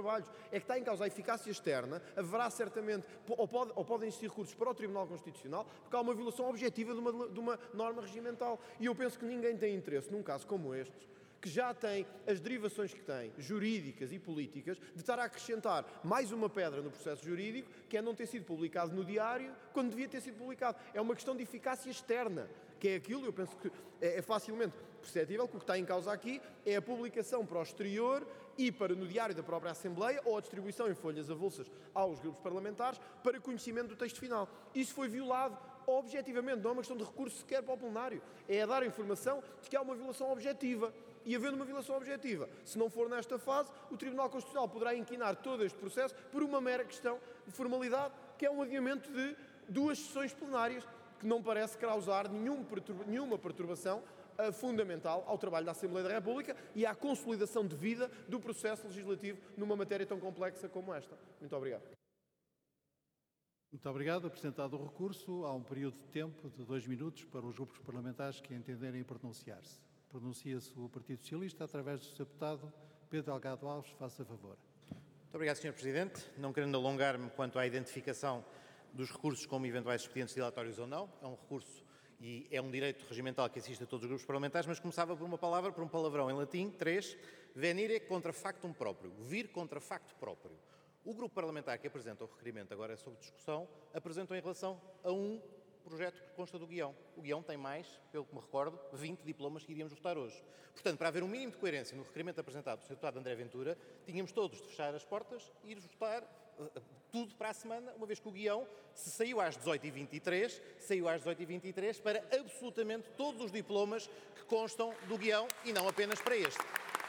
trabalhos. É que está em causa a eficácia externa, haverá certamente, ou podem existir recursos para o Tribunal Constitucional, porque há uma violação objetiva de uma norma regimental. E eu penso que ninguém tem interesse, num caso como este, que já tem as derivações que tem, jurídicas e políticas, de estar a acrescentar mais uma pedra no processo jurídico, que é não ter sido publicado no diário, quando devia ter sido publicado. É uma questão de eficácia externa, que é aquilo, eu penso que é facilmente perceptível que o que está em causa aqui é a publicação para o exterior e para no diário da própria Assembleia, ou a distribuição em folhas avulsas aos grupos parlamentares, para conhecimento do texto final. Isso foi violado objetivamente, não é uma questão de recurso sequer para o plenário, é a dar a informação de que há uma violação objetiva. E havendo uma violação objetiva, se não for nesta fase, o Tribunal Constitucional poderá inquinar todo este processo por uma mera questão de formalidade, que é um adiamento de 2 sessões plenárias, que não parece causar nenhuma perturbação fundamental ao trabalho da Assembleia da República e à consolidação devida do processo legislativo numa matéria tão complexa como esta. Muito obrigado. Muito obrigado. Apresentado o recurso, há um período de tempo de 2 minutos para os grupos parlamentares que entenderem pronunciar-se. Pronuncia-se o Partido Socialista através do Sr. Deputado Pedro Delgado Alves. Faça favor. Muito obrigado, Sr. Presidente. Não querendo alongar-me quanto à identificação dos recursos como eventuais expedientes dilatórios ou não, é um recurso e é um direito regimental que assiste a todos os grupos parlamentares, mas começava por um palavrão em latim, 3, venire contra factum próprio, vir contra facto próprio. O grupo parlamentar que apresenta o requerimento agora sob discussão, apresentou em relação a um projeto que consta do guião. O guião tem mais, pelo que me recordo, 20 diplomas que iríamos votar hoje. Portanto, para haver um mínimo de coerência no requerimento apresentado pelo Sr. Deputado André Ventura, tínhamos todos de fechar as portas e ir votar tudo para a semana, uma vez que o guião, se saiu às 18h23, saiu às 18h23 para absolutamente todos os diplomas que constam do guião e não apenas para este.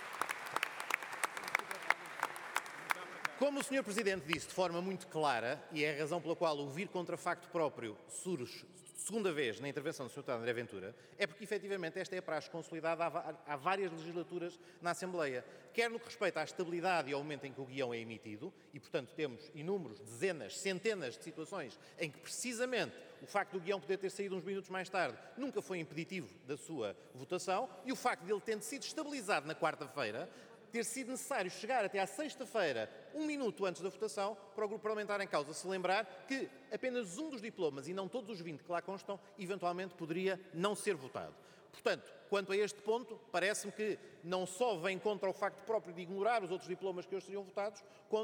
Como o Sr. Presidente disse de forma muito clara, e é a razão pela qual o vir contra facto próprio surge segunda vez na intervenção do Sr. Deputado André Ventura, é porque efetivamente esta é a praxe consolidada há várias legislaturas na Assembleia, quer no que respeita à estabilidade e ao momento em que o guião é emitido, e portanto temos inúmeros, dezenas, centenas de situações em que precisamente o facto do guião poder ter saído uns minutos mais tarde nunca foi impeditivo da sua votação, e o facto de ele ter sido estabilizado na quarta-feira, ter sido necessário chegar até à sexta-feira, 1 minuto antes da votação, para o grupo parlamentar em causa se lembrar que apenas um dos diplomas, e não todos os 20 que lá constam, eventualmente poderia não ser votado. Portanto, quanto a este ponto, parece-me que não só vem contra o facto próprio de ignorar os outros diplomas que hoje seriam votados,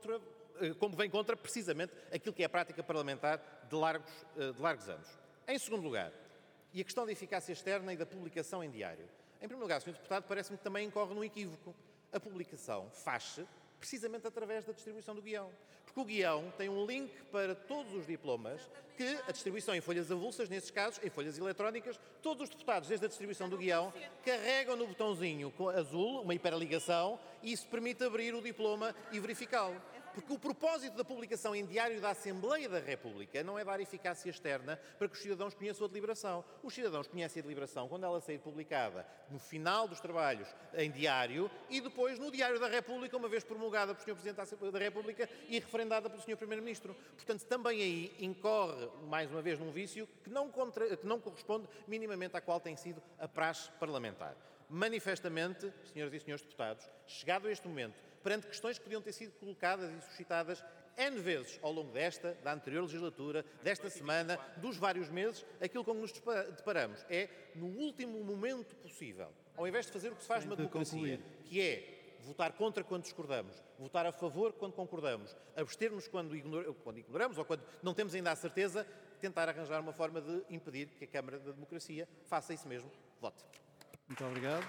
como vem contra precisamente aquilo que é a prática parlamentar de largos anos. Em segundo lugar, e a questão da eficácia externa e da publicação em diário. Em primeiro lugar, Sr. Deputado, parece-me que também incorre num equívoco. A publicação faz-se precisamente através da distribuição do guião. Porque o guião tem um link para todos os diplomas que a distribuição em folhas avulsas, nesses casos, em folhas eletrónicas, todos os deputados, desde a distribuição do guião, carregam no botãozinho azul, uma hiperligação, e isso permite abrir o diploma e verificá-lo. Porque o propósito da publicação em diário da Assembleia da República não é dar eficácia externa para que os cidadãos conheçam a deliberação. Os cidadãos conhecem a deliberação quando ela sair publicada no final dos trabalhos em diário e depois no Diário da República, uma vez promulgada pelo Sr. Presidente da Assembleia da República e referendada pelo Sr. Primeiro-Ministro. Portanto, também aí incorre, mais uma vez, num vício que não corresponde minimamente à qual tem sido a praxe parlamentar. Manifestamente, senhoras e senhores deputados, chegado a este momento, perante questões que podiam ter sido colocadas e suscitadas N vezes ao longo da anterior legislatura, desta semana, dos vários meses, aquilo com que nos deparamos é, no último momento possível, ao invés de fazer o que se faz numa democracia, que é votar contra quando discordamos, votar a favor quando concordamos, abster-nos quando ignoramos ou quando não temos ainda a certeza, tentar arranjar uma forma de impedir que a Câmara da Democracia faça isso mesmo. Vote. Muito obrigado.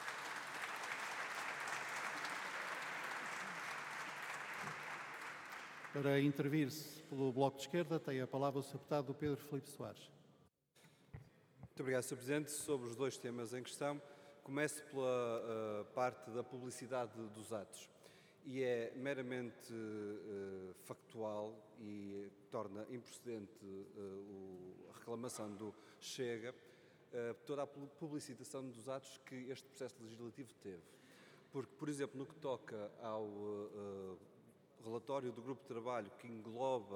Para intervir-se pelo Bloco de Esquerda, tem a palavra o Sr. Deputado Pedro Filipe Soares. Muito obrigado, Sr. Presidente. Sobre os 2 temas em questão, começo pela parte da publicidade dos atos. E é meramente factual e torna improcedente a reclamação do Chega toda a publicitação dos atos que este processo legislativo teve. Porque, por exemplo, no que toca ao relatório do Grupo de Trabalho que engloba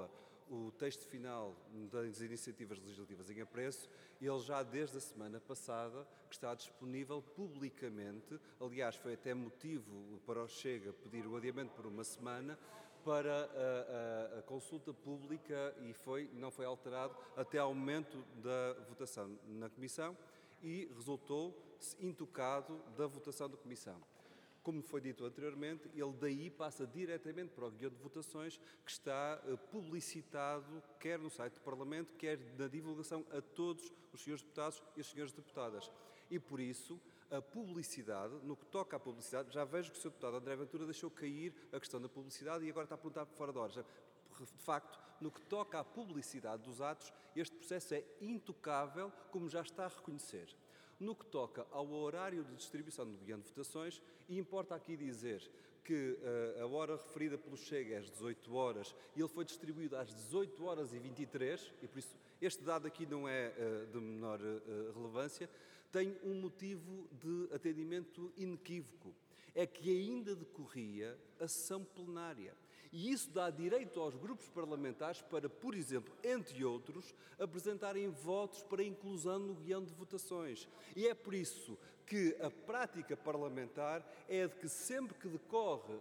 o texto final das iniciativas legislativas em apreço, ele já desde a semana passada que está disponível publicamente. Aliás, foi até motivo para o Chega pedir o adiamento por uma semana para a consulta pública e não foi alterado até ao momento da votação na Comissão e resultou-se intocado da votação da Comissão. Como foi dito anteriormente, ele daí passa diretamente para o guião de votações que está publicitado quer no site do Parlamento, quer na divulgação a todos os senhores deputados e as senhoras deputadas. E por isso, a publicidade, no que toca à publicidade, já vejo que o Sr. Deputado André Ventura deixou cair a questão da publicidade e agora está a perguntar por fora de horas. De facto, no que toca à publicidade dos atos, este processo é intocável, como já está a reconhecer. No que toca ao horário de distribuição do guião de votações, e importa aqui dizer que a hora referida pelo Chega é às 18 horas e ele foi distribuído às 18 horas e 23, e por isso este dado aqui não é de menor relevância, tem um motivo de atendimento inequívoco. É que ainda decorria a sessão plenária. E isso dá direito aos grupos parlamentares para, por exemplo, entre outros, apresentarem votos para inclusão no guião de votações. E é por isso que a prática parlamentar é de que sempre que decorre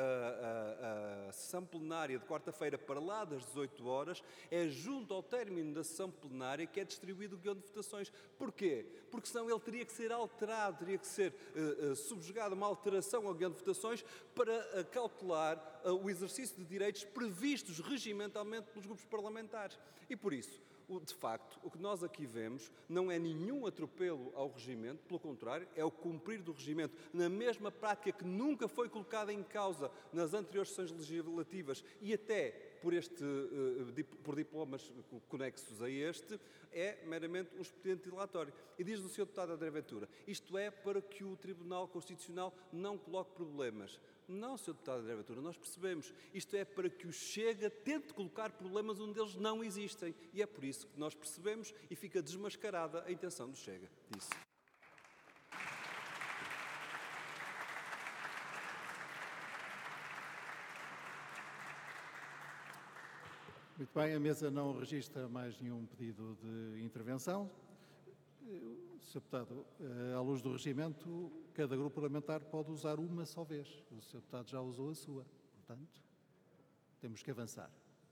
a sessão plenária de quarta-feira para lá das 18 horas, é junto ao término da sessão plenária que é distribuído o guião de votações. Porquê? Porque senão ele teria que ser alterado, teria que ser subjugado a uma alteração ao guião de votações para cautelar o exercício de direitos previstos regimentalmente pelos grupos parlamentares. E por isso, de facto, o que nós aqui vemos não é nenhum atropelo ao regimento, pelo contrário, é o cumprir do regimento na mesma prática que nunca foi colocada em causa nas anteriores sessões legislativas e até por diplomas conexos a este, é meramente um expediente dilatório. E diz o Sr. Deputado André Ventura, isto é para que o Tribunal Constitucional não coloque problemas. Não, Sr. Deputado André Ventura, nós percebemos. Isto é para que o Chega tente colocar problemas onde eles não existem. E é por isso que nós percebemos e fica desmascarada a intenção do Chega. Disse. Muito bem, a mesa não registra mais nenhum pedido de intervenção. Sr. Deputado, à luz do regimento, cada grupo parlamentar pode usar uma só vez. O Sr. Deputado já usou a sua, portanto, temos que avançar.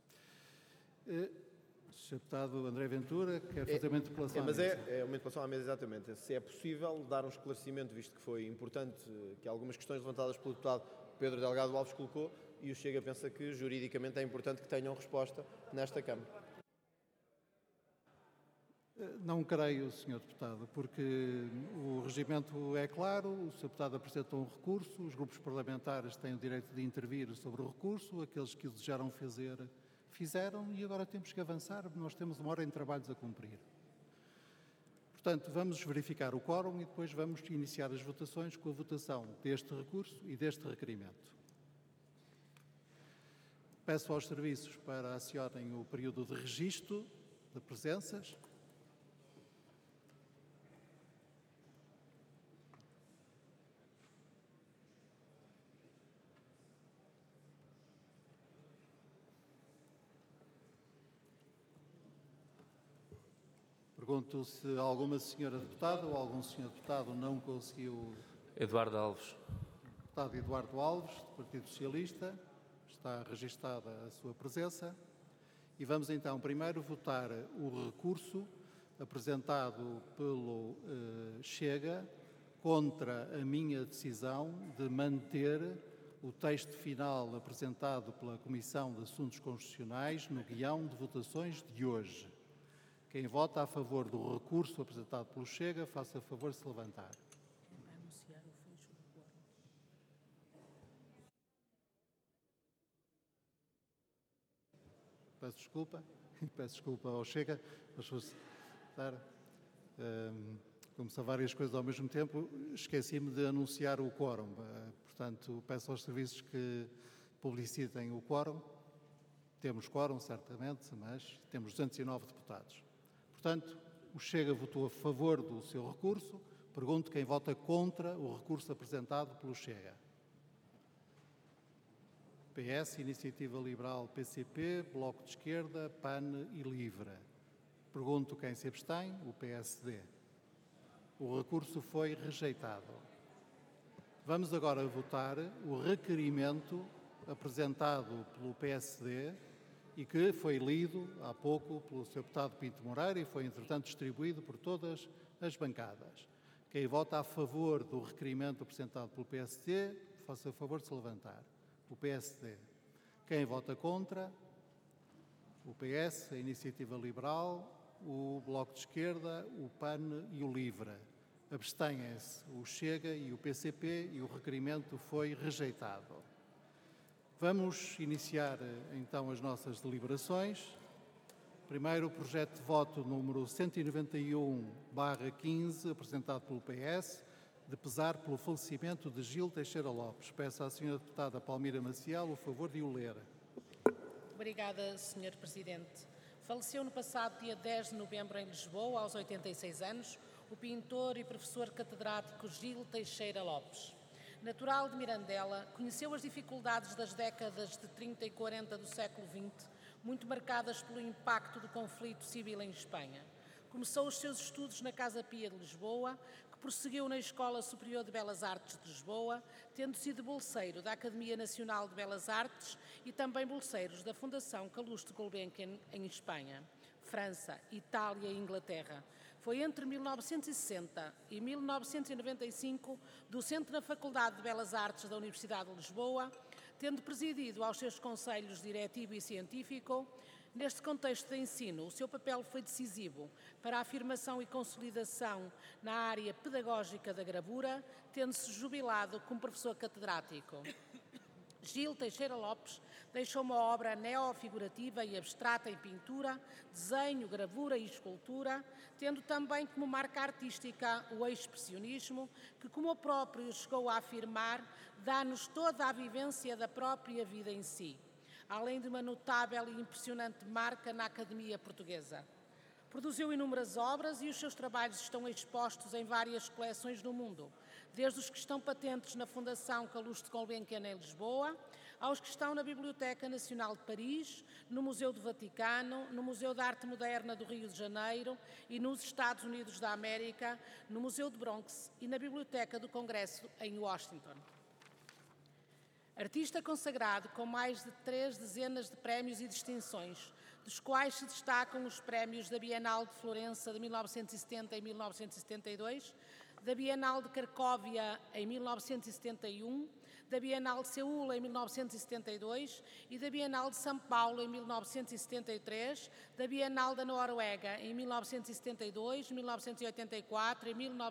Sr. Deputado André Ventura, quer fazer uma interpelação à mesa? É uma interpelação à mesa, exatamente. Se é possível dar um esclarecimento, visto que foi importante que algumas questões levantadas pelo deputado Pedro Delgado Alves colocou, e o Chega pensa que juridicamente é importante que tenham resposta nesta Câmara. Não creio, Sr. Deputado, porque o regimento é claro, o Sr. Deputado apresentou um recurso, os grupos parlamentares têm o direito de intervir sobre o recurso, aqueles que o desejaram fazer, fizeram e agora temos que avançar, nós temos uma hora de trabalhos a cumprir. Portanto, vamos verificar o quórum e depois vamos iniciar as votações com a votação deste recurso e deste requerimento. Peço aos serviços para acionarem o período de registro de presenças. Pergunto se alguma senhora deputada ou algum senhor deputado não conseguiu... Eduardo Alves. Deputado Eduardo Alves, do Partido Socialista, está registada a sua presença. E vamos então primeiro votar o recurso apresentado pelo Chega contra a minha decisão de manter o texto final apresentado pela Comissão de Assuntos Constitucionais no guião de votações de hoje. Quem vota a favor do recurso apresentado pelo Chega, faça favor de se levantar. Peço desculpa ao Chega, mas vou dar, como são várias coisas ao mesmo tempo, esqueci-me de anunciar o quórum. Portanto, peço aos serviços que publicitem o quórum. Temos quórum, certamente, mas temos 209 deputados. Portanto, o Chega votou a favor do seu recurso. Pergunto quem vota contra o recurso apresentado pelo Chega. PS, Iniciativa Liberal, PCP, Bloco de Esquerda, PAN e LIVRE. Pergunto quem se abstém, o PSD. O recurso foi rejeitado. Vamos agora votar o requerimento apresentado pelo PSD e que foi lido há pouco pelo Sr. Deputado Pinto Moreira e foi, entretanto, distribuído por todas as bancadas. Quem vota a favor do requerimento apresentado pelo PSD, faça o favor de se levantar. O PSD. Quem vota contra? O PS, a Iniciativa Liberal, o Bloco de Esquerda, o PAN e o LIVRE. Abstêm-se o Chega e o PCP e o requerimento foi rejeitado. Vamos iniciar então as nossas deliberações. Primeiro, o projeto de voto número 191/15, apresentado pelo PS, de pesar pelo falecimento de Gil Teixeira Lopes. Peço à Sra. Deputada Palmira Maciel o favor de o ler. Obrigada, Sr. Presidente. Faleceu no passado dia 10 de novembro em Lisboa, aos 86 anos, o pintor e professor catedrático Gil Teixeira Lopes. Natural de Mirandela, conheceu as dificuldades das décadas de 30 e 40 do século XX, muito marcadas pelo impacto do conflito civil em Espanha. Começou os seus estudos na Casa Pia de Lisboa, que prosseguiu na Escola Superior de Belas Artes de Lisboa, tendo sido bolseiro da Academia Nacional de Belas Artes e também bolseiros da Fundação Calouste Gulbenkian em Espanha, França, Itália e Inglaterra. Foi entre 1960 e 1995 docente na Faculdade de Belas Artes da Universidade de Lisboa, tendo presidido aos seus conselhos diretivo e científico. Neste contexto de ensino, o seu papel foi decisivo para a afirmação e consolidação na área pedagógica da gravura, tendo-se jubilado como professor catedrático. Gil Teixeira Lopes deixou uma obra neofigurativa e abstrata em pintura, desenho, gravura e escultura, tendo também como marca artística o expressionismo, que, como o próprio chegou a afirmar, dá-nos toda a vivência da própria vida em si, além de uma notável e impressionante marca na Academia Portuguesa. Produziu inúmeras obras e os seus trabalhos estão expostos em várias coleções no mundo, desde os que estão patentes na Fundação Calouste Gulbenkian em Lisboa, aos que estão na Biblioteca Nacional de Paris, no Museu do Vaticano, no Museu de Arte Moderna do Rio de Janeiro e nos Estados Unidos da América, no Museu de Bronx e na Biblioteca do Congresso em Washington. Artista consagrado com mais de 3 dezenas de prémios e distinções, dos quais se destacam os prémios da Bienal de Florença de 1970 e 1972, da Bienal de Cracóvia em 1971, da Bienal de Seul em 1972 e da Bienal de São Paulo em 1973, da Bienal da Noruega em 1972, 1984 e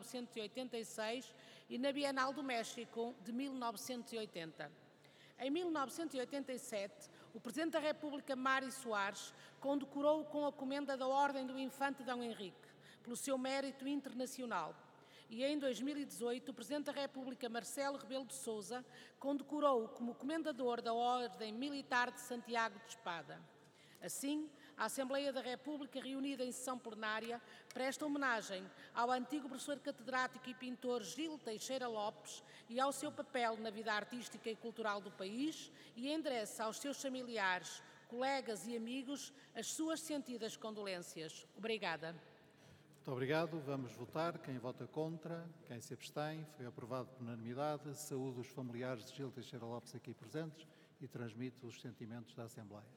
1986 e na Bienal do México de 1980. Em 1987, o Presidente da República, Mário Soares, condecorou-o com a Comenda da Ordem do Infante D. Henrique, pelo seu mérito internacional. E em 2018, o Presidente da República, Marcelo Rebelo de Sousa, condecorou-o como Comendador da Ordem Militar de Santiago de Espada. Assim, a Assembleia da República, reunida em sessão plenária, presta homenagem ao antigo professor catedrático e pintor Gil Teixeira Lopes e ao seu papel na vida artística e cultural do país e endereça aos seus familiares, colegas e amigos as suas sentidas condolências. Obrigada. Muito obrigado. Vamos votar. Quem vota contra? Quem se abstém? Foi aprovado por unanimidade. Saúdo os familiares de Gil Teixeira Lopes aqui presentes e transmito os sentimentos da Assembleia.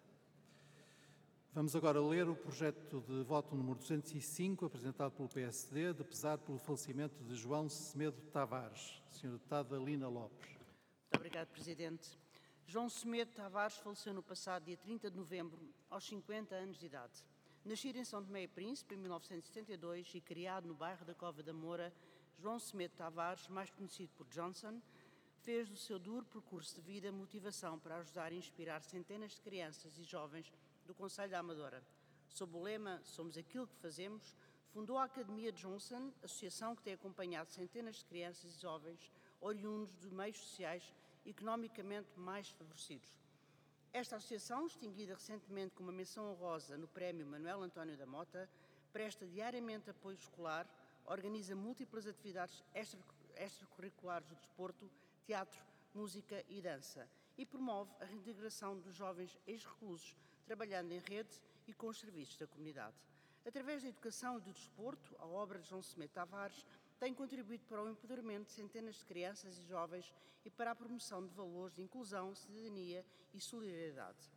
Vamos agora ler o projeto de voto número 205, apresentado pelo PSD, de pesar pelo falecimento de João Semedo Tavares. Sra. Deputada Lina Lopes. Muito obrigado, Presidente. João Semedo Tavares faleceu no passado dia 30 de novembro, aos 50 anos de idade. Nascido em São Tomé e Príncipe, em 1972, e criado no bairro da Cova da Moura, João Semedo Tavares, mais conhecido por Johnson, fez do seu duro percurso de vida motivação para ajudar e inspirar centenas de crianças e jovens do Conselho da Amadora. Sob o lema "Somos aquilo que fazemos", fundou a Academia Johnson, associação que tem acompanhado centenas de crianças e jovens oriundos de meios sociais economicamente mais favorecidos. Esta associação, extinguida recentemente com uma menção honrosa no Prémio Manuel António da Mota, presta diariamente apoio escolar, organiza múltiplas atividades extracurriculares do desporto, teatro, música e dança e promove a reintegração dos jovens ex-reclusos, trabalhando em rede e com os serviços da comunidade. Através da educação e do desporto, a obra de João Semedo Tavares tem contribuído para o empoderamento de centenas de crianças e jovens e para a promoção de valores de inclusão, cidadania e solidariedade.